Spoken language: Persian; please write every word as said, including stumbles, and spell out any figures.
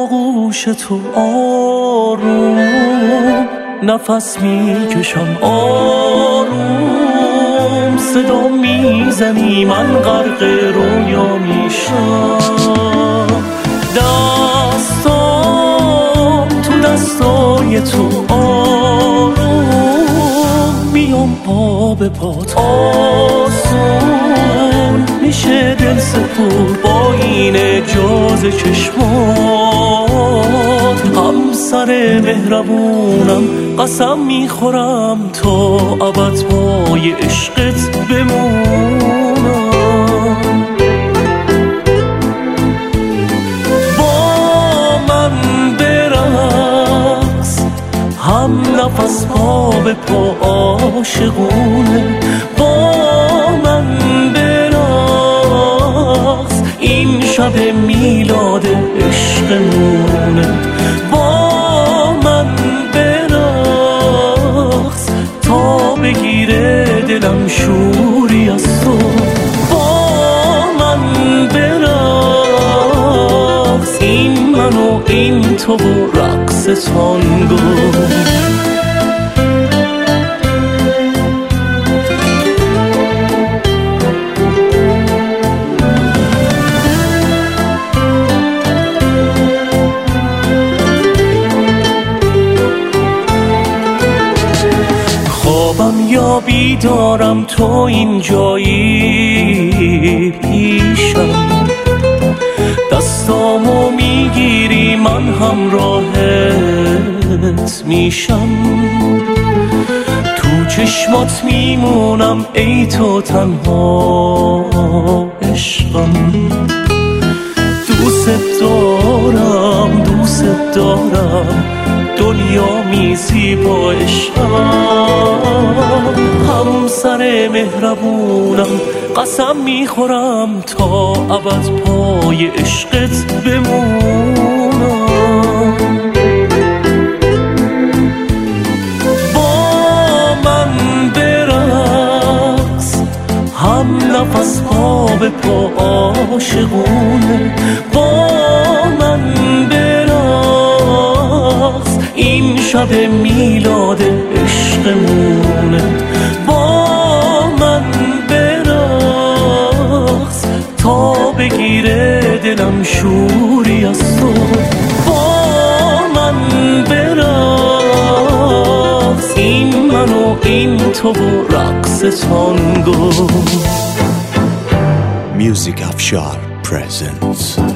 آغوش تو آروم نفس میکشم آروم صدا میزنی من غرق رویا میشم دستام تو دستای تو آروم میام پا به پات آسون میشه دل سپور با این اجاز چشمات همسر مهربونم قسم میخورم تا ابد پای عشقت بمونم با من برقص هم نفس پا به پا عاشقونه با من برقص این شب میلاد عشقمونه با من برقص تا بگیره دلم شوری از تو با من برقص این من و این تو و رقص تانگو یا بیدارم تو اینجایی پیشم دستامو میگیری من همراهت میشم تو چشمات میمونم ای تو تنها عشقم دوست دارم دوست دارم دنیا میزی با عشقم همسر مهربونم قسم میخورم تا ابد پای عشقت بمونم با من برقص هم نفس پا به پا عاشقونه با من برقص این شب میلاد عشقمونه با من برقص تا بگیره دلم شوری از تو با من برقص این من و این تو و رقص تانگو Music Afshar presents